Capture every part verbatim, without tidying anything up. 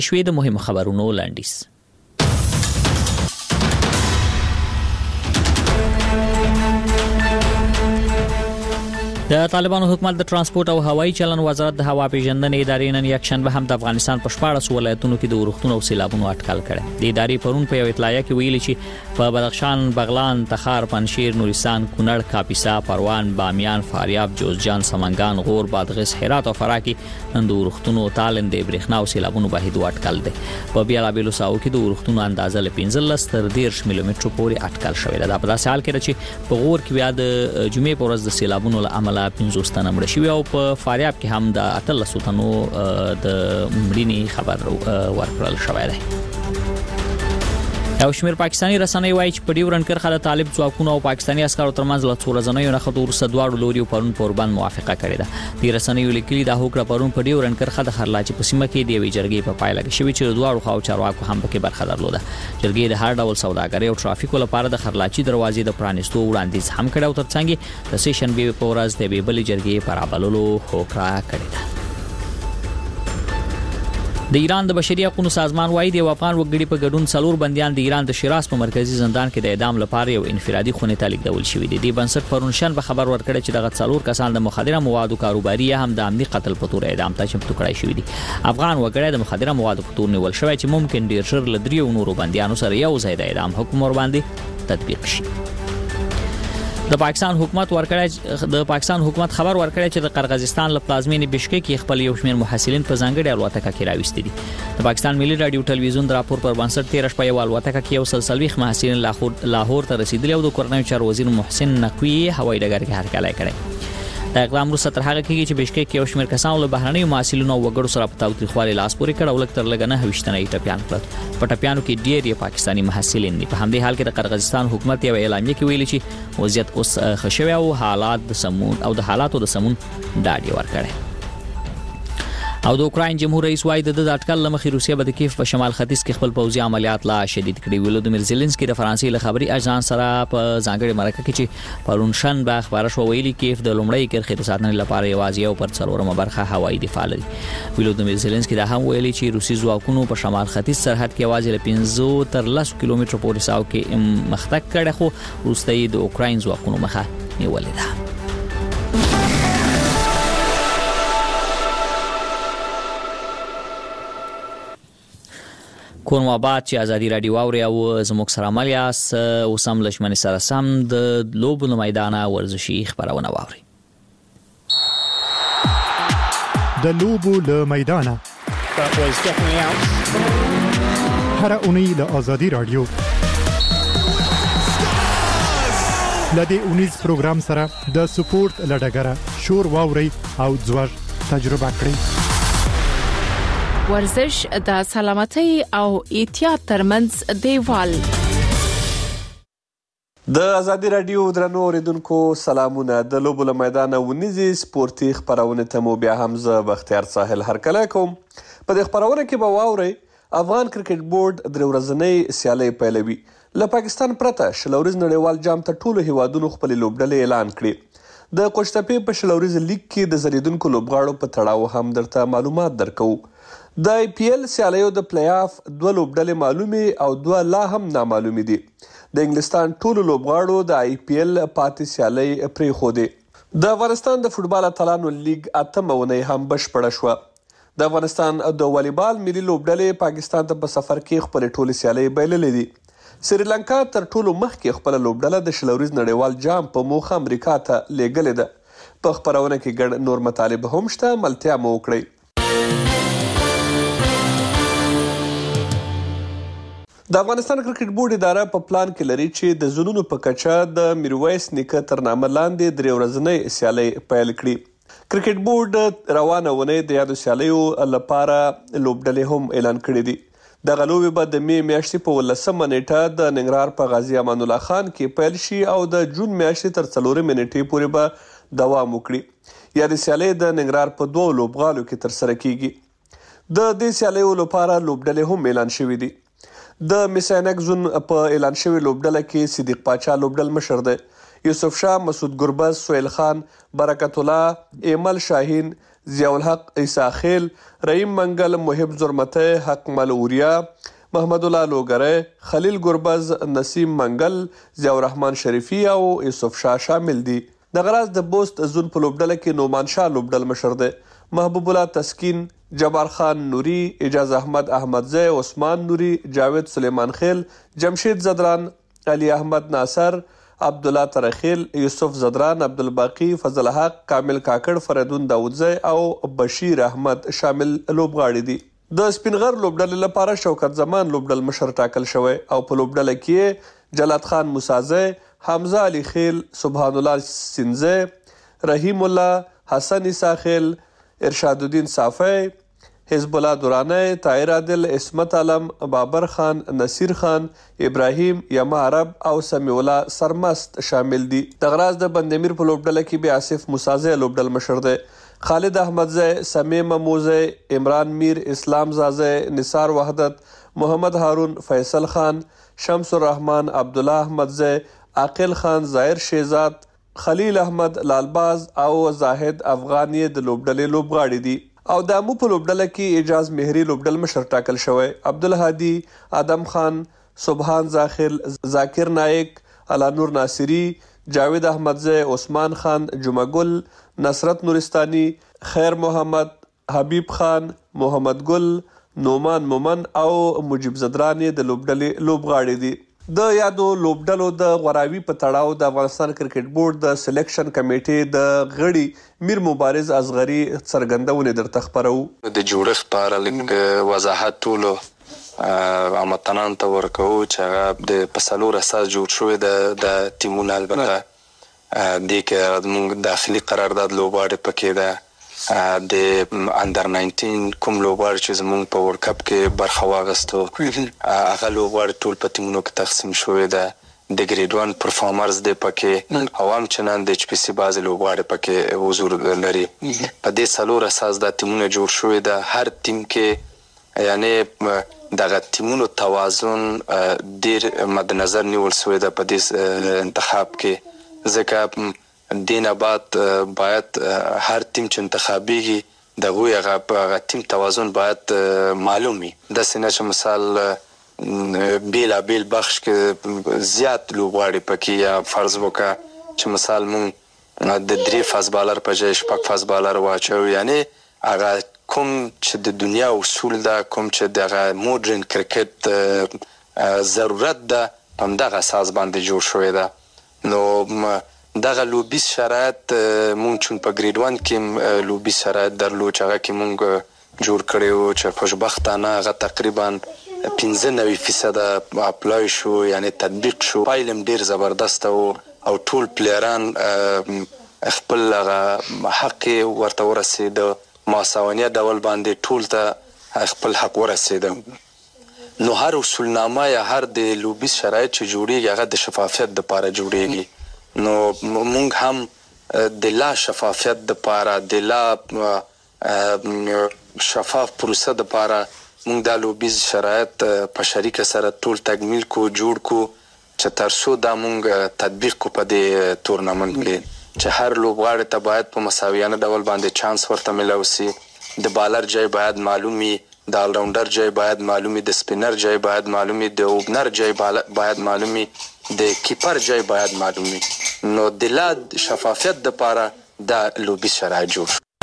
شوې د مهمو خبرونو لاندیز. د طالبانو حکومت د ترانسپورت او هوایي چلن وزارت د هوا پیژندنې ادارې نن یک شنبه هم د افغانستان په شپاړس ولایتونو کې د ورښتونو او سیلابونو اټکل کړی. د ادارې پرون په یو اطلاعیه کې ویلي چې په بدخشان، بغلان، تخار، پنشیر، نورستان، کونړ، کاپیسا، پروان، بامیان، فاریاب، جوزجان، سمنګان، غور، بادغیس، هرات او فراه کې نن د ورښتونو، تالندې، برېښنا او سیلابونو بهیدو اټکل دی. په بیلابېلو ساحو کې د ورښتونو اندازه له پنځلس تر دېرش میلیمترو پورې اټکل شوې ده. دا په داسې حال کې ده چې په غور کې بیا د جمعې په ورځ د سیلابونو له امله پنځوس تنه مړه شوي او په فاریاب کې هم د اتلس تنو د مړینې خبر ورکړل شوی دی. یو شمېر پاکستاني رسنۍ وایي چې په ډیورنډ کرښه د طالب ځواکونو او پاکستاني عسکرو ترمنځ له څو ورځنیو نښتو وروسته دواړو لوریو پرون په اوربند موافقه کړې ده. د رسنیو لیکلي دا هوکړه پرون په ډیورنډ کرښه د خرلاچي په سیمه کې د یوې جرګې په پایله کې شوې چې د دواړو خواو چارواکو هم پکې برخه درلوده. جرګې د هر ډول سوداګرۍ او ټرافیکو لپاره د خرلاچي دروازې د پرانیستو وړاندیز هم کړی او ترڅنګ د سې شنبې په ورځ د یوې بلې جرګې په رابللو هوکړه کړې ده. د ایران د بشري حقوقو سازمان وايي د افغان وګړي په ګډون څلور بنديان د ایران د شیراز په مرکزی زندان کې د اعدام لپاره یو انفرادي خونې ته لیږدول شوي دي. د بنسټ پرون شنبه خبر ورکړی چې دغه څلور کسان د مخدره موادو کاروباري هم د امني قتل په تور اعدام ته چمتو کړای شوي دي. افغان وګړي د مخدره موادو په تور نیول شوی چې ممکن ډیر ژر له دریو نورو بنديانو سره یو ځای د اعدام حکم ور باندې تطبیق شي. د پاکستان حکومت ورکړی د پاکستان حکومت خبر ورکړی چې د قرغیزستان له پلازمینې بشکک کې خپل یو شمېر محصلین په ځانګړي الوتکه کې راوستي دي. د پاکستان ملي رادیو ټلویزیون د راپور پر بنسټ تیر شپه یو الوتکه کې یو سلسلوي محصلین لاهور لاهور ته رسیدلی او د کورنۍ چارو وزیر محسن نقوی هوایي ډګر کې هرکلی کړی. د اقدام وروسته تر هغه کېږي چې بشکک کې یو شمېر کسان له بهرنیو محصلینو او وګړو سره په تاوتریخوالي لاس پورې کړ او لږ تر لږه نهه ویشت تنه یې ټپیان کړل. په ټپیانو کې ډېر یې پاکستاني محصلین دي. په همدې حال کې د قرغیزستان حکومت یو اعلامیه کې ویلي چې وضعیت اوس ښه شوی او حالات د سمون او د حالاتو د سمون ډاډ یې ورکړی. او د اوکراین جمهور رئیس وايي د اټکل لمخې روسیه به د کیف په شمال ختیځ کې خپل پوځي عملیات لا شدید کړي. ولودمیر زيلنسکي د فرانسې له خبري اژانس سره په ځانګړي مرکه کې چې پرون شنبه خبره شو ویلي کیف د لومړی کرښې د ساتنې لپاره یوازې یو پر څلورمه برخه هوایي دفاع لري. ولودمیر زيلنسکي دا هم ویلي چې روسي ځواکونو په شمال ختیځ سرحد کې یوازې له پنځه تر لس کیلومترو پورې ساو کې مخته کړي خو وروسته د اوکراین ځواکونو مخه نیولې ده. کوم آباد چې ازادي رادیو اوري او زموږ سره عمل یاس اوس هم لشمن سره سم د لوبو له میدانه ورزشي خبرونه واوري. د لوبو له میدانه هر اونۍ له ازادي رادیو لدې اونیز پروګرام سره د سپورت لډګره شور واوري او ځوږ تجربه کړئ. ورزش د سلامتۍ او احتیاط ترمنځ دیوال. د ازادي رادیو درنو اوریدونکو سلامونه. د لوبو له میدانه ونیزي سپورتي خبرونه ته مو بیا هم زه بختیار ساحل هرکلی کوم. په دې خبرونه کې به واورئ افغان کرکټ بورډ درې ورځنۍ سیالۍ پیلوي. له پاکستان پرته شلوريز نړیوال جام ته ټولو هیوادونو خپل لوبډلې اعلان کړي. د قوشتپې په شلوريز لیګ کې د زریدونکو لوبغاړو په تړاو هم درته معلومات درکو. د آی پی ایل سیالیو د پلی آف دوه لوبډلې معلومې او دوه لا هم نامعلومې دي. د انګلستان ټولو لوبغاړو د آی پی ایل پاتې سیالۍ پرېښودې. د افغانستان د فوټبال اتلانو لیګ اتمه اونۍ هم بشپړه شوه. د افغانستان د والیبال ملي لوبډلې پاکستان ته په سفر کې خپلې ټولې سیالۍ بایللې دي. سریلانکا تر ټولو مخکې خپله لوبډله د شلوريز نړیوال جام په موخه امریکا ته لیږلې ده. په خبرونه کې ګڼ نور مطالب هم شته، ملتیا مو وکړئ. د افغانستان کرکټ بورډ اداره په پلان کې لري چې د زونونو په کچه د میرویس نیکه تر نامه لاندې درې ورځنۍ سیالۍ پیل کړي. کرکټ بورډ روانه اونۍ د یادو سیالیو لپاره لوبډلې هم اعلان کړي دي. دغه لوبې به د مې میاشتې په ولسمه نیټه د ننګرهار په غازي امان الله خان کې پیل شي او د جون میاشتې تر څلورمې نیټې پورې به دوام وکړي. یادې سیالۍ د ننګرهار په دوو لوبغالو کې ترسره کیږي. د دې سیالیو لپاره لوبډلې هم اعلان شوي دي. د میساینک زون په اعلان شوی لوبډله کې صدیق پاچا لوبډل مشر دی. یوسف شاه، مسعود ګربز، سهیل خان، برکت الله، ایمل شاهین، ضیاءالحق عیسی خیل، رحیم منگل، محب زرمتی، حق مل اوریا، محمد الله لوګری، خلیل ګربز، نسیم منگل، ضیاء الرحمن شریفی او یوسف شاه شامل دي. دغه راز د بوست زون په لوبډله کې نومان شاه لوبډل مشر دی، محبوب الله تسکین، جبار خان نوری، اجاز احمد احمدزی، عثمان نوری، جاوید سلیمان خیل، جمشید زدران، علی احمد ناصر، عبدالله ترخیل، یوسف زدران، عبدالباقی، فضل حق، کامل کاکړ، فریدون داودزی او بشیر احمد شامل لوبغاړي دي. د سپینغر لوبډلې لپاره شوکت زمان لوبډل مشر ټاکل شوی او په لوبډله کې جلات خان موسازی، حمزه علي خیل، سبحان الله سینزی، رحیم الله، حسن عیسی خیل، ارشاد الدین صافی، حزب الله دورانی، طاهر عادل، عصمت علم، بابر خان، نصیر خان، ابراهیم، یما عرب او سمیع الله سرمست شامل دي. دغه راز د بندمیر په لوبډله کې بیا آصف موسازی لوبډل مشر دی، خالد احمدزی، سمی مموزی، عمران میر، اسلام زازی، نثار وحدت، محمد هارون، فیصل خان، شمس الرحمن، عبدالله احمدزی، عاقل خان، ظاهر شیزاد، خلیل احمد لالباز او زاهد افغانی د لوبډلې لوبغاړي دي. او د امو په لوبډله کې اعجاز مهری لوبډل مشر ټاکل شوی، عبدالهادي، آدم خان، سبحان زاخل، ذاکر نایک، علانور ناصری، جاوید احمدزی، عثمان خان، جمعه گل، نصرت نورستانی، خیر محمد، حبیب خان، محمد گل، نومان مومن او مجیب زدرانی د لوبډلې لوبغاړي دي. د یادو لوبډلو د غوراوي په تړاو د افغانستان کرکټ بورډ د سلیکشن کمیټې د غړي میر مبارز اصغري څرګندونې درته خپرو. د جوړښت په اړه لږ وضاحت ټولو هموطنانو ته ورکوو چې هغه د په څلور اساس جوړ شوی د ټیمونه، البته دې کې زموږ داخلي قرارداد لوبغاړي پکې ده، د اندر ناینټین کوم لوبغاړي چې زموږ په ورلډ کپ کې برخه واخیستو هغه لوبغاړي ټول په ټیمونو کې تقسیم شوي ده، د ګریډ ون پرفارمرز دی پکې او همچنان د ایچ پي سي بعضې لوبغاړي پکې حضور لري. په دې څلور اساس دا ټیمونه جوړ شوي ده. هر ټیم کې یعنې دغه ټیمونو توازن ډېر مد نظر نیول شوی ده په دې انتخاب کې، ځکه دین بعد باید هر تیم چې انتخابیږي د هغوی هغه تیم توازن باید معلوم وي. داسې نه چې مثال بیلابیل بخش کې زیات لوبغاړي پکې، یا فرض وکړه چې مثال مونږ د درې فاست بالر په ځای شپږ فاست بالر واچوو، یعنې هغه کوم چې د دنیا اصول ده، کوم چې دغه موډرن کرکټ ضرورت ده، په همدغه اساس باندې جوړ شوی ده. نو دغه لوبیز شرایط مونږ چون په ګریډ ون کې لوبیز شرایط درلود چې هغه کې مونږ جوړ کړی وو چې خوشبختانه هغه تقریبا پنځه نوي فیصده اپلای شو، یعنې تطبیق شو. پایل هم ډېر زبردسته و او ټول پلیران خپل هغه حق ورته ورسېده، ماساونیه ډول باندې ټول ته خپل حق ورسېده. نو هر اصولنامه یا هر د لوبیز شرایط چې جوړېږي هغه د شفافیت دپاره جوړېږي. نو مونږ هم د لا شفافیت دپاره، د لا شفاف پروسه دپاره مونږ دا لوبیز شرایط په شریکه سره ټول تکمیل کو، جوړ کو، چې تر څو دا مونږ تطبیق کو په دې تورنمنټ کې، چې هر لوبغاړي ته باید په مساویانه ډول باندې چانس ورته میلاو سي. د بالر جای باید معلوم وي، د آلراونډر جای باید معلوم وي، د سپینر جای باید معلوم وي، د اوپنر جای باید معلوم وي، د کیپر جای باید معلوم وي. نو د لا شفافیت دپاره دا لوبیز شرایط جوړ شو.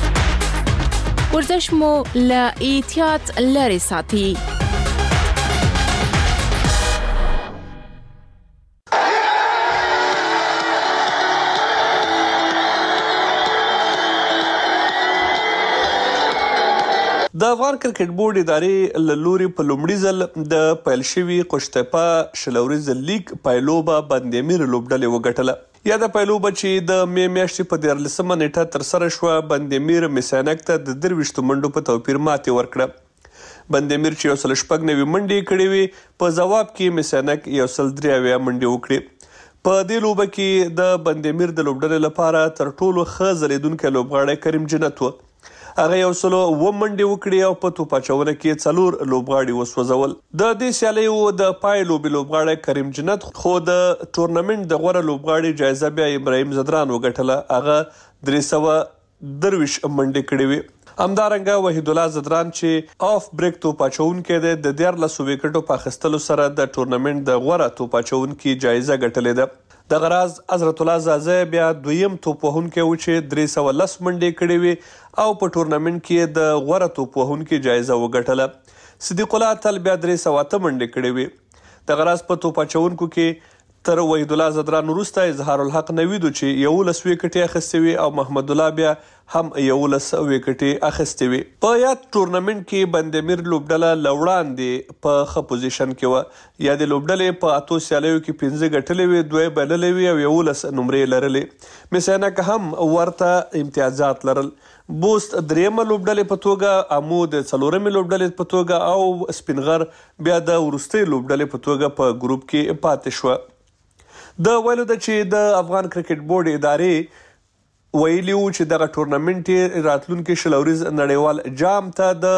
ورزش مو له احتیاط لرې ساتي. د افغان کرکټ بورډ ادارې له لوري په لومړي ځل د پیل شوي قشتپه شل ورځې لیګ پایلوبه بندمیر لوبډلې وګټله. یا د پایلوبه چې د می میاشتې په دیارلسمه نیټه ترسره شوه، بندمیر میسانک ته د درویشتو منډو په توپیر ماتې ورکړه. بندمیر چې یو سل شپږ نوي منډې کړې وې، په ځواب کې میسانک یو سل درې اویا منډې وکړې. په دې لوبه کې د بندمیر د لوبډلې لپاره تر ټولو ښه ځلېدونکی لوبغاړی کریم جنت و. هغه یو سلو اوه منډې وکړې او په توپ اچونه کې څلور لوبغاړي وسوځول. د دې سیالیو د پای لوبې لوبغاړی کریم جنت، خو د ټورنمنټ د غوره لوبغاړي جایزه بیا ابراهیم زدران وګټله. هغه درې سوه درویش منډې کړې وي. همدارنګه وحید الله زدران چې آف بریک توپ اچونکی دی د دیارلسو وکټو په اخیستلو سره د ټورنمنټ د غوره توپ اچونکي جایزه ګټلې ده. دغه راز حضرت الله زازی بیا دویم توپ وهونکی و چې درې سوه لس منډې کړې وي او په ټورنمنټ کې د غوره توپ وهونکي جایزه وګټله. صدیق الله تل بیا درې سوه اته منډې کړې وي. دغه راز په توپ اچونکو کې تر وحید الله زدران وروسته اظهار الحق نویدو چې یولس وکټې اخیستې وي او محمد الله بیا هم یولس وکټې اخیستې وي. په یاد ټورنمنټ کې بندمیر لوبډله له وړاندې په ښه پوزیشن کې وه. یا د لوبډلې په اتو سیالیو کې پنځه ګټلې وي، دوی بللې وي او یولس نمرې لرلې. مسینک هم ورته امتیازات لرل. بوست دریمه لوبډلې په توګه، امو د څلورمې لوبډلې په توګه او سپینغر بیا د وروستۍ لوبډلې په توګه په ګروپ کې پاتې شوه. د ویلو ده چې د افغان کرکټ بورډ ادارې ویلي وو چې دغه ټورنمنټ راتلونکي شلوریز نړیوال جام ته د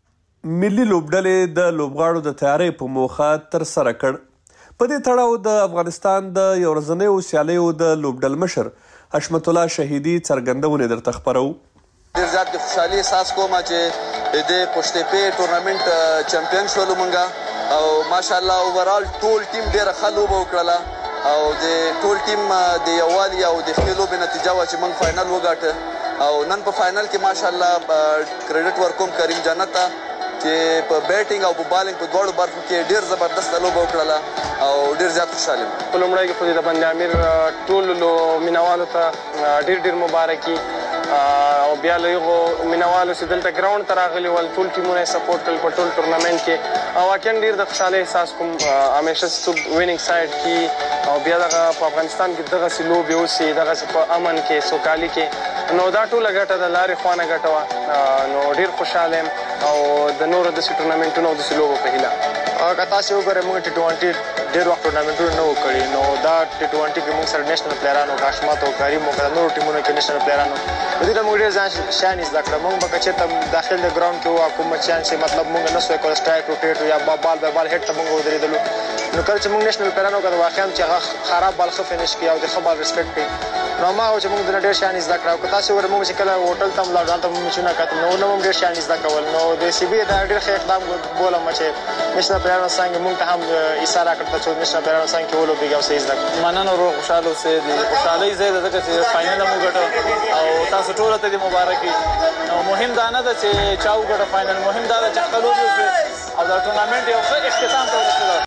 ملي لوبډلې د لوبغاړو د تیارۍ په موخه ترسره کړ. په دې تړاو د افغانستان د یو ورځنیو سیالیو د لوبډل مشر حشمت الله شهیدي څرګندونې درته خپرو. ډېر زیات د خوشحالي احساس کوم چې د پښتې ټورنمنټ چمپیون شولو مونږه او ماشاءالله اوورال ټول ټیم ډېره ښه لوبه وکړله او د ټول ټیم د یووالي او د ښې لوبې نتیجه وه چې موږ فاینل وګاټه او نن په فاینل کې ماشاءالله کریډټ ورکوم کریم جنت ته چې په بیټینګ او په بالینګ په دواړو برخو کې ډېر زبردسته لوبه وکړله او ډېر زیات خوشحال یم. په لومړی کې خو د بند امیر ټولو مینوالو ته ډېر ډېر مبارکي او بیا له هغو مینوالو چې دلته ګراونډ ته راغلي ول ټول ټیمونه یې سپورټ کړل په ټول ټورنمنټ کې او واقعا ډېر د خوشحالۍ احساس کوم همیشه چې څوک ویننګ سایډ کې او بیا دغه په افغانستان کې دغسې لوبې وسي دغسې په امن کې سوکالي کې نو دا ټوله ګټه د لارې خوا نه ګټه وه نو ډېر خوشحاله یم او د نورو داسې ټورنمنټونو او داسې لوبو په هیله. که تاسې وګورئ موږ ټي ټوینټي ډېر وخت ټورنمنټونه نه وو کړي نو دا ټي ټوینټي کې موږ سره نیشنل پلیران وو کاشمات او کریم وو که د نورو ټیمونو کې نیشنل پلیران وو نو دې ته موږ ډېر ځان شیان زده کړه. موږ به که چېرته داخل د ګراونډ کې وو کوم بچیان چې مطلب موږ نه سوی کولی سټرایک روټیټ یا بال به بال هیډ ته موږ ودرېدلو نو کله چې موږ نیشنل پلیران وکړو واقعا چې هغه خراب بال ښه فینش کړي او د ښه بال ریسپیکټ کړي نو هماغه و چې موږ دنه ډېر شیان زده کړه او که تاسې وګورئ موږ چې کله هوټل ته هم ولاړو هلته مو میچونه کتل نو نه هم ډېر شیان زده کول نو د سی بي دا ډېر ښه اقدام بولم چې نیشنل پلیرانو څنګه موږ ته هم ایسا راکړه چې نیشنل پلیرانو څنګه کې ولوبېږي او څه زده کړو. مننه ورو خوشحاله اوسئ. د خوشحالۍ ځای ده ځکه چې فاینل مو ګټه او تاسو ټولو ته دې مبارکي نو مهم دا نه ده چې چا وګټه فاینل مهم دا ده چې ښه لوبې وکړي او دا ټورنمنټ یو ښه اختتام ته ورسېده.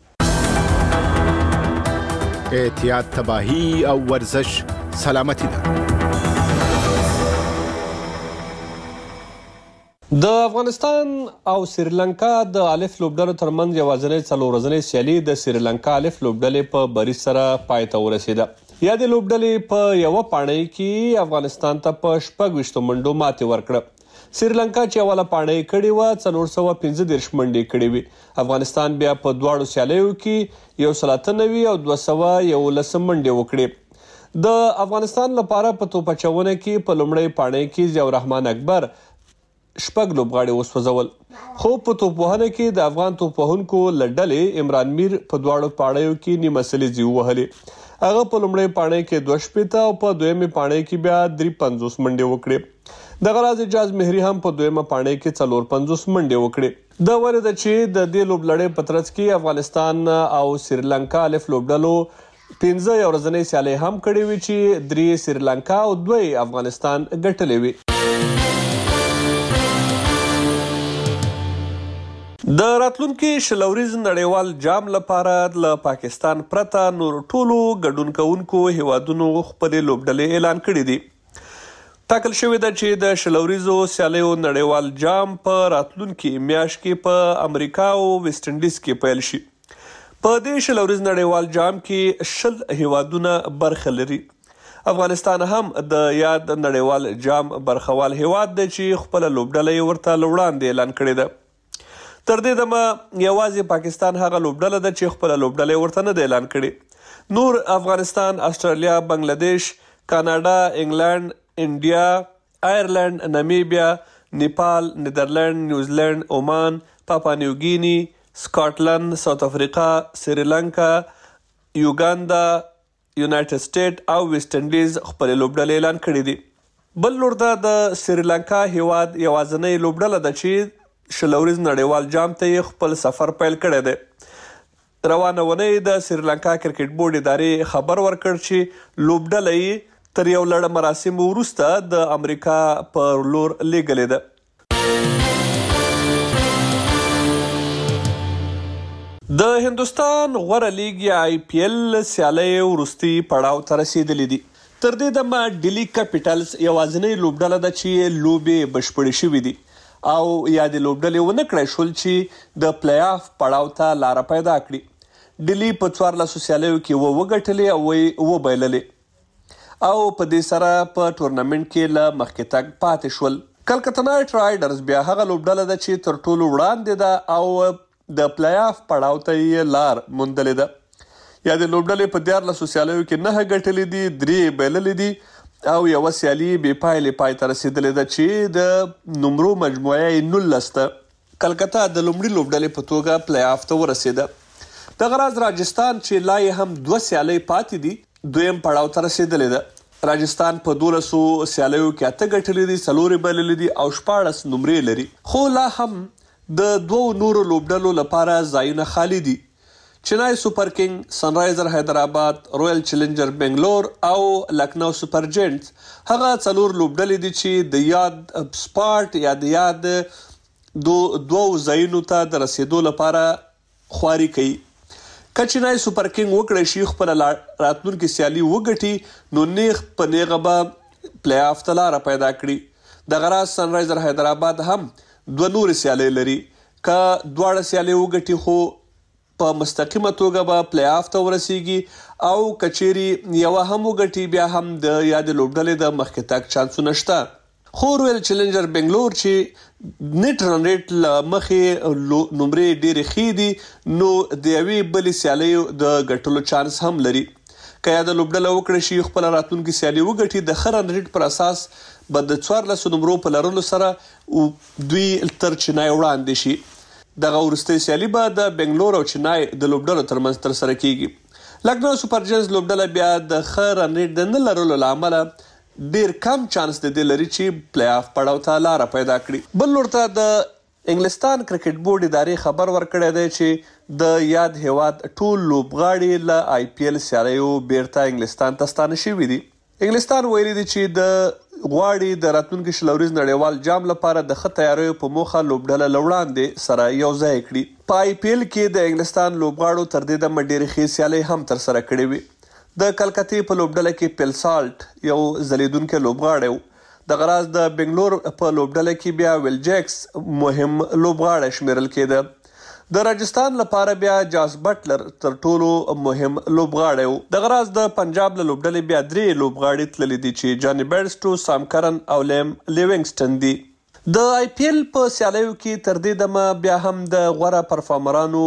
احتیاط تباهی او ورزش سلامتی ده. د افغانستان او سریلانکا د الف لوبډلو ترمنځ یوازینۍ څلور ورځنۍ سیالي د سریلانکا الف لوبډلې په بریز سره پای ته ورسېده. یا د لوبډلې په یوه پاڼۍ کې افغانستان ته په شپږ ویشتو منډو ماتې ورکړه. سریلانکا چې اوله پاڼۍ کړې وه څلور سوه پنځه دېرش منډې کړې وې. افغانستان بیا په دواړو سیالیو کې یو سل اته نوي او دوه سوه یولس منډې وکړې. د افغانستان لپاره په توپ اچونه کې په لومړۍ پاڼۍ کې ضیاء الرحمن اکبر شپږ لوبغاړي وسوځول خو په توپ وهنه کې د افغان توپ وهونکو له ډلې عمران میر په دواړو پاڼیو کې نیمه سلیزې ووهلې. هغه په لومړۍ پاڼۍ کې دوه شپېته او په دویمې پاڼۍ کې بیا درې پنځوس منډې وکړې. دغه راز اجاز مهري هم په دویمه پاڼۍ کې څلور پنځوس منډې وکړې. دا ویل ده چې د دې لوبلړۍ په ترڅ کې افغانستان او سریلانکا الف لوبډلو پنځه یو ورځنۍ سیالۍ هم کړې وې چې درې سریلانکا او دوی افغانستان ګټلې وې. د راتلونکي شلوریز نړیوال جام لپاره له پاکستان پرته نور ټولو ګډون کوونکو هیوادونو خپلې لوبډلې اعلان کړي دي. ټاکل شوې ده چې د شلوریزو سیالیو نړیوال جام په راتلونکي میاشت کې په امریکا او ویسټ انډیز کې پیل شي. په دې شلوریز نړیوال جام کې شل هیوادونه برخه لري. افغانستان هم د یاد نړیوال جام برخوال هیواد دی چې خپله لوبډله یې ورته له وړاندې اعلان کړې ده. تر دې دمه یوازې پاکستان هغه لوبډله ده چې خپله لوبډله یې ورته نه ده اعلان کړې. نور افغانستان، استرالیا، بنګلادیش، کاناډا، انګلند، انډیا، آیرلند، نامیبیا، نیپال، نیدرلند، نیوزیلند، عمان، پاپا نیوګینی، سکاټلند، ساوث افریقا، سریلانکا، یوګاندا، یونایټډ سټیټ او ویسټ انډیز خپلې لوبډلې اعلان کړې دي. بل لور ده د سریلانکا هیواد یوازینۍ لوبډله ده چې شل اوريز نړیوال جام ته یې خپل سفر پیل کړی دی. روانه اونۍ د سریلانکا کرکټ بورډ ادارې خبر ورکړ چې لوبډله یې تر یو لړ مراسمو وروسته د امریکا پر لور لیږلې ده. د هندوستان غوره لیګ یا آی پی ایل سیالۍ وروستي پړاو ته رسیدلې دي. تر دې دمه ډیلی کیپیټلز یوازینۍ لوبډله ده چې لوبې بشپړې شوې دي او یا د لوبډلې ونه کړی شول چې د پلی آف پړاو ته لاره پیدا کړي. ډیلی په څوارلسو سیالیو کې اووه وګټلې او اووه بایللې او په دې سره په ټورنمنټ کې له مخکې تګ پاتې شول. کلکته نایټ رایډرز بیا هغه لوبډله ده چې تر ټولو وړاندې ده او د پلی آف پړاو ته یې لار موندلې ده. یا د لوبډلې په دیارلسو سیالیو کې نهه ګټلې دي، درې بایللې دي او یوه سیالي بې پایلې پای ته رسېدلې ده چې د نمرو مجموعه یې نولس ده. کلکته د لومړي لوبډلې په توګه پلی آف ته ورسېده. دغه راز راجستان چې لا یې هم دوه سیالۍ پاتې دي دویم پړاو ته رسېدلې ده. راجستان په دولسو سیالیو کې اته ګټلې دي، څلور یې بایللې دي او شپاړس نمرې لري. خو لا هم د دوو نورو لوبډلو لپاره ځایونه خالی دي. چنای سوپر کینګ، سنرایزر حیدرآباد، رویل چیلنجر بنگلور او لکنو سوپر جینټس هغه څلور لوبډلې دي چې د یاد سپاټ یا د یاد دو دوو ځایونو ته د رسیدو لپاره خواري کوي. که چنای سوپر کینګ وکړی شي خپل راتلونکي سیالي وګټي نو نیغ په نیغه به پلی آف ته لاره پیدا کړي. دغه راز سنرایزر حیدرآباد هم دوه نورې سیالۍ لري. که دواړه سیالۍ وګټي خو په مستقیمه توګه به پلی آف ته ورسیږي او که چیرې یوه هم وګټي بیا هم د یادې لوبډلې د مخکې تګ چانسونه شته. خو رویل چیلنجر بنگلور چې نیټ رن ریټ له مخې نمرې ډېرې ښې دي نو د یوې بلې سیالۍ د ګټلو چانس هم لري. که یاده لوبډله وکړی شي خپله راتلونکې سیالي وګټي د ښه رن ریټ پر اساس به د څوارلسو نمرو په لرلو سره دوی تر چنای وړاندې شي. دغه وروستۍ سیالي به د بنګلور او چنای د لوبډلو ترمنځ ترسره کیږي. لکنو سوپر جینز لوبډله بیا د ښه رن ریټ د نه لرلو له امله ډیر کم چانس د دې لري چې پلی آف پړاو ته لاره پیدا کړي. بل لور ته د انګلستان کرکټ بورډ ادارې خبر ورکړی دی چې د یاد هیواد ټول لوبغاړي له آی پی ایل سیالیو بیرته انګلستان ته ستانه شوي دي. انګلستان ویلي دي چې د غواړي د راتلونکي شل اوريز نړیوال جام لپاره د ښه تیاریو په موخه لوبډله له وړاندې سره یو ځای کړي. په آی پی ایل کې د انګلستان لوبغاړو تر دې دمه ډېرې ښې سیالۍ هم ترسره کړې وي. د کلکتې په لوبډله کې پیل سالټ یو ځلیدونکی لوبغاړی و. دغه راز د بنګلور په لوبډله کې بیا ویل جیکس مهم لوبغاړی شمیرل کېده. د راجستان لپاره بیا جاس بټلر تر ټولو مهم لوبغاړی و. دغه راز د پنجاب له لوبډلې بیا درې لوبغاړي تللي دي چې جاني بیرسټو، سام کرن او لیم لیوینګسټن دي. د آی پی ایل په سیالیو کې تر دې دمه بیا هم د غوره پرفارمرانو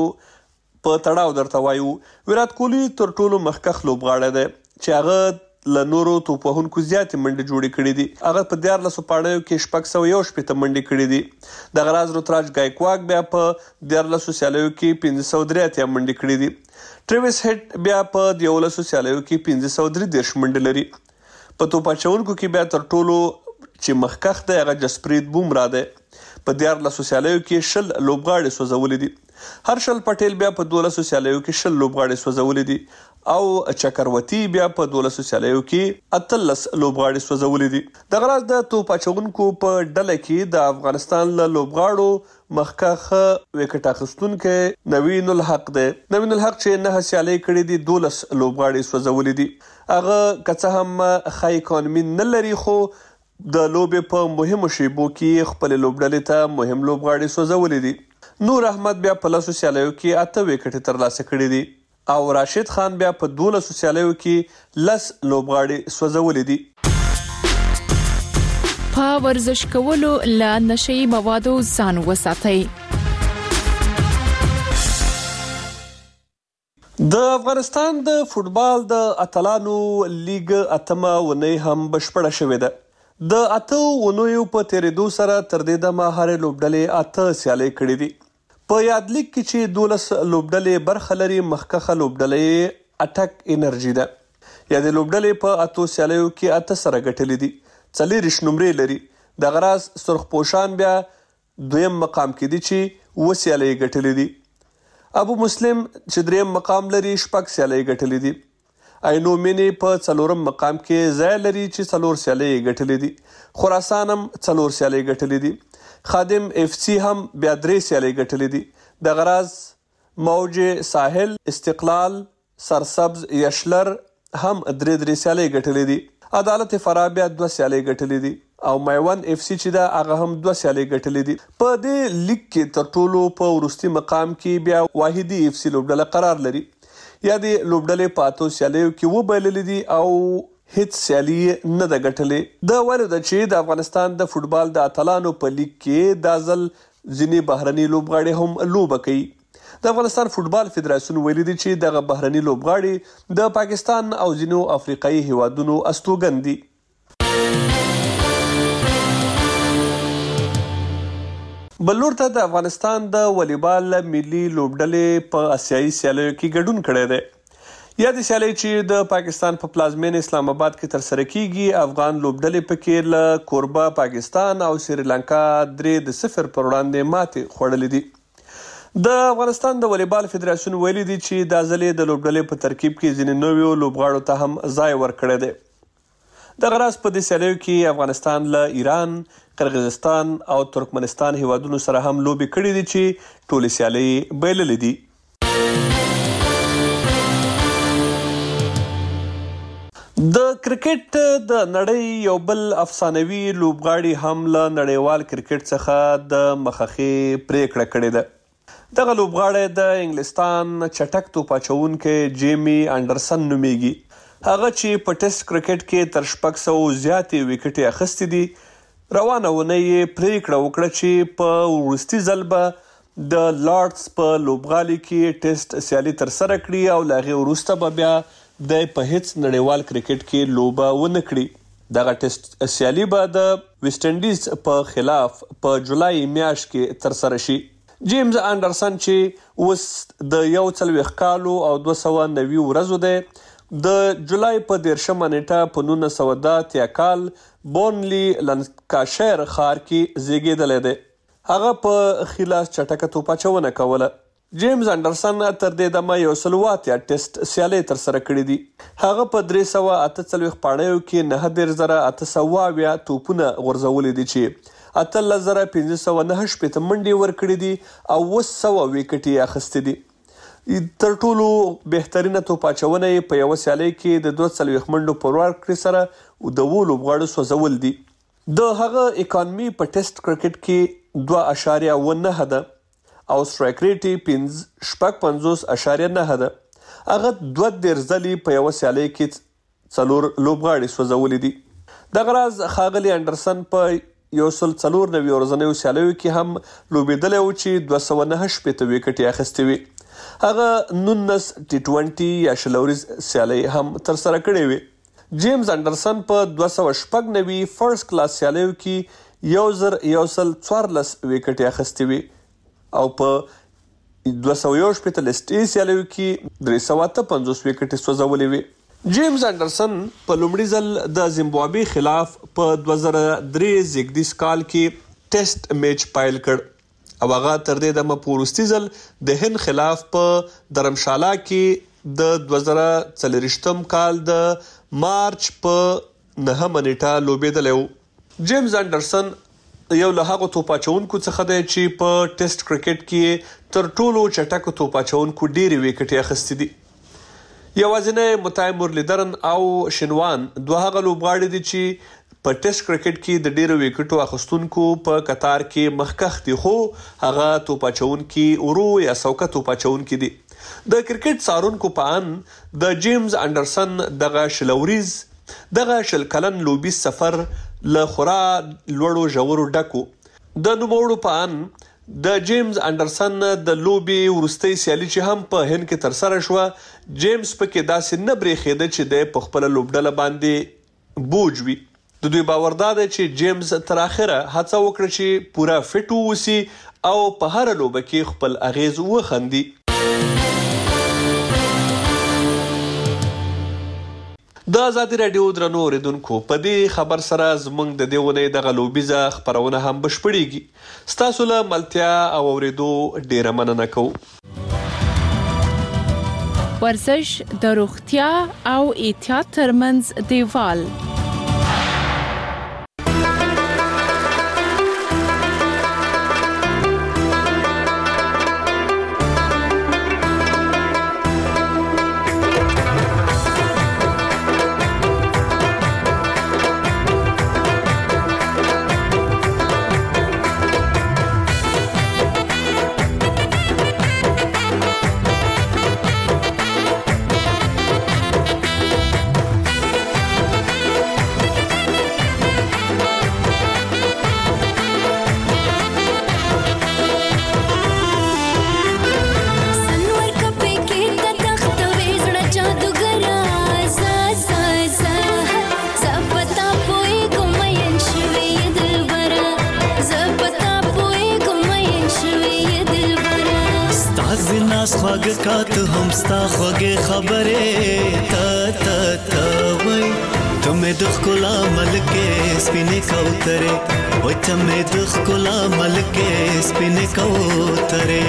په تړاو درته وایو. ویرات کوهلي تر ټولو مخکښ لوبغاړی دی چې هغه له نورو توپوهونکو زیاتې منډې جوړې کړې دي. هغه په دیارلسو پاړیو کې شپږ سوه یو شپېته منډې کړې دي. دغه راز روتراج ګایکواک بیا په دیارلسو سیالیو کې پنځه سوه درې اتیا منډې کړې دي. ټریویس هیډ بیا په دیولسو سیالیو کې پنځه سوه درې دېرش منډې لري. په توپ اچوونکو کې بیا تر ټولو چې مخکښ دی هغه جسپریت بومرا دی. په دیارلسو سیالیو کې شل لوبغاړي سوځولي دي. هرشل پټیل بیا په دولسو سیالیو کې شل لوبغاړي سوځولي دي او چکروتی بیا په دولسو سیالیو کې اتلس لوبغاړي سوځولي دي. دغه راز د توپ اچوونکو په ډله کې د افغانستان له لوبغاړو مخکښ وکټ اخیستونکی نوین الحق دی. نوین الحق چې نهه سیالۍ کړې دي دولس لوبغاړي سوځولي دي. هغه که څه هم ښه اکانومي نه لري خو د لوبې په مهمو شیبو کې خپل لوبډلې ته مهم لوبغاړي سوځولي دي. نور احمد بیا په لسو سیالیو کې اته وکټې ترلاسه کړي دي او راشد خان بیا په دولسو سیالیو کې لس لوبغاړي سوځولي دي. په ورزش کولو له نشي موادو ځان وساتئ. د افغانستان د فوټبال د اتلانو لیګ اتمه اونۍ هم بشپړه شوې ده. د اته اونیو په تیریدو سره تر دې دمه هرې لوبډلې اته سیالۍ کړې دي. په یاد لیګ کې چې دولس لوبډلې برخه لري مخکښه لوبډلې اټک انرژي ده. یادې لوبډلې په اتو سیالیو کې اته سره ګټلې دي. څلېرویشت نمرې لري. دغه راز سرخپوشان بیا دویم مقام کې دي چې اووه سیالۍ ګټلې دي. ابو مسلم چې دریم مقام لري شپږ سیالۍ ګټلې دي. عینو مینې په څلورم مقام کې ځای لري چې څلور سیالۍ ګټلې دي. خراسان هم څلور سیالۍ ګټلې دي. خادم اف سی هم بیا درې سیالۍ ګټلې دي. دغه راز موج ساحل، استقلال، سرسبز، یشلر هم درې درې سیالۍ ګټلې دي. عدالت فراه بیا دوه سیالۍ ګټلې دي او میوند اف سی چې ده هغه هم دوه سیالۍ ګټلې دي. په دې لیګ کې تر ټولو په وروستي مقام کې بیا واحدي اف سی لوبډله قرار لري. یا د لوبډلې په اتو سیالیو کې وبایللې دي او هیڅ سیالي نه ده ګټلې. دا ویلو ده چې د افغانستان د فوټبال د اتلانو په لیګ کې دا ځل ځینې بهرني لوبغاړي هم لوبه کوي. د افغانستان فوټبال فدراسیون ویلي دي چې دغه بهرني لوبغاړي د پاکستان او ځینو افریقایي هیوادونو استوګن دي. بل لور ته د افغانستان د والیبال ملي لوبډلې په آسیایي سیالیو کې ګډون کړی دی. یا د سیالۍ چې د پاکستان په پلازمین اسلام آباد کې ترسره کیږي، افغان لوبډلې پکې له کوربه پاکستان او سریلانکا درې د صفر پر وړاندې ماتې خوړلې دي. د افغانستان د والیبال فدراسیون ویلي دي چې دا ځل یې د لوبډلې په ترکیب کې ځینې نویو لوبغاړو ته هم ځای ورکړی دی. دغه راز په دې سیالیو کې افغانستان له ایران، قرغیزستان او ترکمنستان هیوادونو سره هم لوبې کړې دي چې ټولې سیالۍ بایللې دي. د کرکټ د نړۍ یو بل افسانوي لوبغاړي هم له نړیوال کرکټ څخه د مخخې پریکړه کړې ده. دغه لوبغاړی د انګلستان چټک توپ اچوونکی جیمی انډرسن نومیږي. هغه چې په ټیسټ کرکټ کې تر شپږ سوو زیاتې ویکټې اخیستې دي. روانه اونۍ یې پریکړه وکړه چې په وروستي ځل به د لارډز په لوبغالي کې ټیسټ سیالي ترسره کړي او له هغې وروسته به بیا د په هیڅ نړیوال کرکټ کې لوبه ونه کړي. دغه ټیسټ سیالي به د ویسټ انډیز په خلاف په جولای میاشت کې ترسره شي. جیمز انډرسن چې اوس د یو څلوېښت کالو او دوه سوه نوي ورځو دی، د جولای په دیرشمه نیټه په نولس سوه دوه اتیا کال بورنلی لنکاشایر ښار کې زیږېدلی دی. هغه په خلاص چټکه توپ اچونه کوله. جیمز انډرسن تر دې دمه یو سل اوه اتیا ټیسټ سیالۍ ترسره کړي دي. هغه په درې سوه اته څلوېښت پاڼیو کې نهه دېرش زره اته سوه اویا توپونه غورځولي دي چې اتلس زره پنځه سوه نهه شپېته منډې ورکړي دي او اوه سوه ویکټې یې اخیستې دي. تر ټولو بهترینه توپ اچونه یې په یوه سیالۍ کې د دوه څلوېښت منډو په ورکړې سره د اوو لوبغاړو سوځول دي. د هغه اکانومي په ټیسټ کرکټ کې دوه اشاریه اوه نهه ده او سټرایک ریټ یې پنځه شپږ پنځوس اشاریه نهه ده. هغه دوه دېرش ځلې په یوه سیالۍ کې څلور لوبغاړي سوځولي دي. دغه راز ښاغلي انډرسن په یو سل څلور نوي ورځنیو سیالیو کې هم لوبېدلی و چې دوه سوه نهه شپېته ویکټې اخیستې وي. هغه نولس ټي ټونټي یا شلوریز سیالۍ هم ترسره کړې وې. جیمز انډرسن په دوه سوه شپږ نوي فرست کلاس سیالیو کې یو زر یو سل څوارلس ویکټې اخیستې وي او په دوه سوه یو شپېته لسټې سیالیو کې درې سوه اته پنځوس ویکټې سوځولې وې. جیمز انډرسن په لومړي ځل د زیمبابوې خلاف په دوه زره درې زیږدیز کال کې ټیسټ میچ پایل کړ او هغه تر دې دمه په وروستي ځل د هند خلاف په درمشاله کې د دوه زره څلېرویشتم کال د مارچ په نهمه نیټه لوبېدلی و. جیمز انډرسن یو له هغو توپ اچوونکو څخه دی چې په ټیسټ کرکټ کې تر ټولو چټکو توپ اچوونکو ډېرې ویکټې اخیستې دي. یوازینی متای مرلیدرن او شنوان دوه هغه لوبغاړي دي چې په ټیسټ کرکټ کې د ډېرو ویکټو اخیستونکو په قطار کې مخکښ دي، خو هغه توپ اچوونکي ورو یا سوکه توپ اچوونکي دي. د کرکټ څارونکو په ان د جیمز انډرسن دغه شلوریز دغه شل کلن لوبي سفر له خورا لوړو ژورو ډکو. د نوموړو په ان د جیمز انډرسن د لوبي وروستۍ سیالي چې هم په هند کې ترسره شوه، جیمز پکې داسې نه برېښېده چې دی په خپله لوبډله باندې بوج وي. د دوی باور دا دی چې جیمز تر اخره هڅه وکړه چې پوره فټ واوسي او په هره لوبه کې خپل اغیز وخندي. د ازادي راډیو درنو اوریدونکو په دې خبر سره زموږ د دې ونې دغه لوبیزه خپرونه هم بشپړیږي. ستاسو له ملتیا او اوریدو ډیره مننه کوو. ورزش د روغتیا او احتیاط ترمنځ دیوال. خواږه هم ستا خوږې خبرې تا تا تا وای ته مې د ښکلا ملکې سپینې کوترې وای ته مې د ښکلا ملکې سپینې کوترې.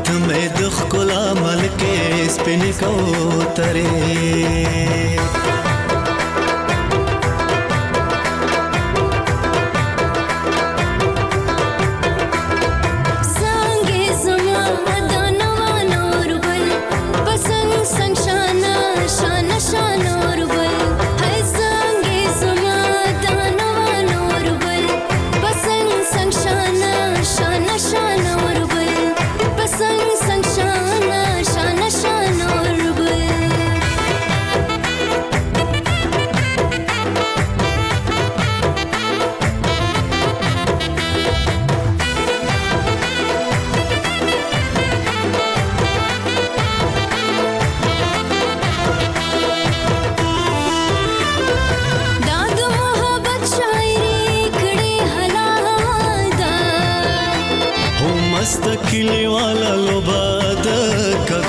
ملکې سپینې کوترې